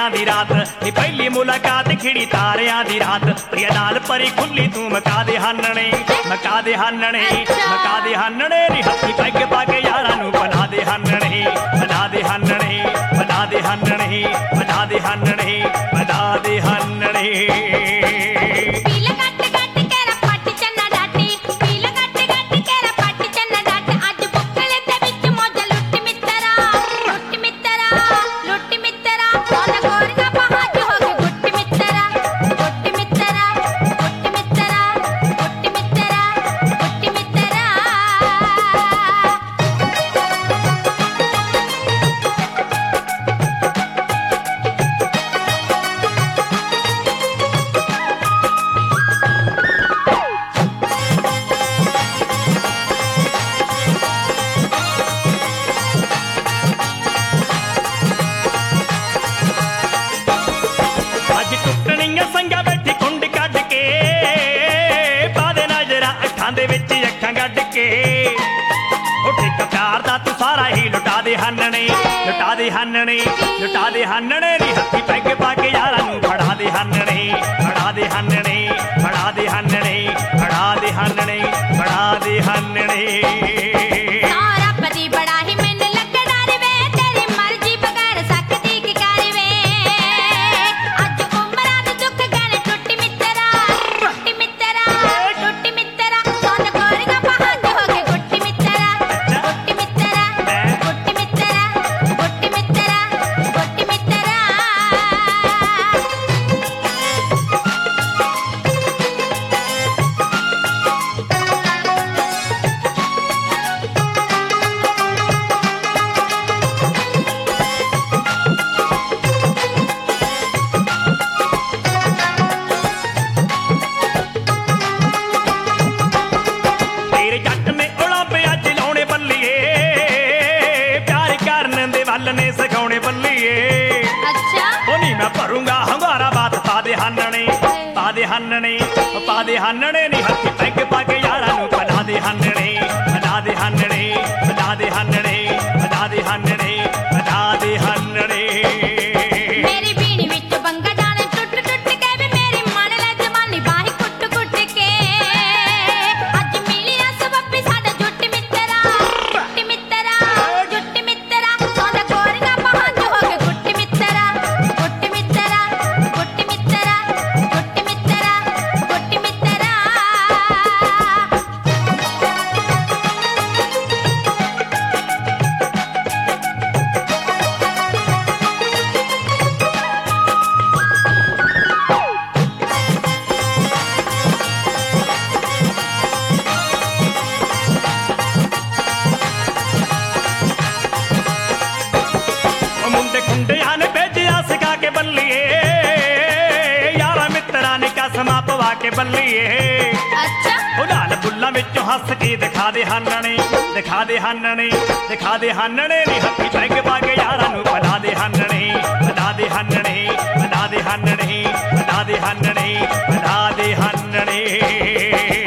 तारियां दी रात नी पहली मुलाकात खिड़ी तारियां दी रात प्रिया नाल परी खुली तू मका दे हानने मका दे हानने मका दे हानने नी हत्थी पैग पा के यारां नू बना दे हानने बना दे हानने बना दे हानने बना दे हानने बना दे हानने लुटा दे हानने लुटा दे हानने नी हत्थी पैग पा के यारां नू फड़ा दे हानने फड़ा दे हानने फड़ा दे हानने फड़ा दे हानने फड़ा दे हानने ने सिखाने बल्लिए अच्छा ओनी मैं भरूंगा हंगारा बात पा दे हानने पा दे हानने पा दे हानने नी हत्थी पैग पा के यारां नू बना दे हानने बना दे हानने बना दे हानने बना दे हानने बना दे हानने मेरी बीनी विच बंगा जाने टुट टुट के वे मेरी मन ले जवानी बाही कुट कुट के अज मिलिया सबब साडा जुट मित्रा जुट मित्रा सोना गोरिया पहाड़ हो के गुट मित्रा गुट मित्रा गुट मित्रा गुट मित्रा गुट मित्रा मुंडे खुंडिया ने भेजिया सिखा के बल्लिए यारा मित्रा ने कसमा पवा के बल्लिए अच्छा लाल बुल्ला विचों हस के दिखा दे हानने दिखा दे हानने दिखा दे हानने नी हत्थी पैग पा के यारां नू बना दे हानने बना दे हानने बना दे हानने बना दे हानने बना दे हानने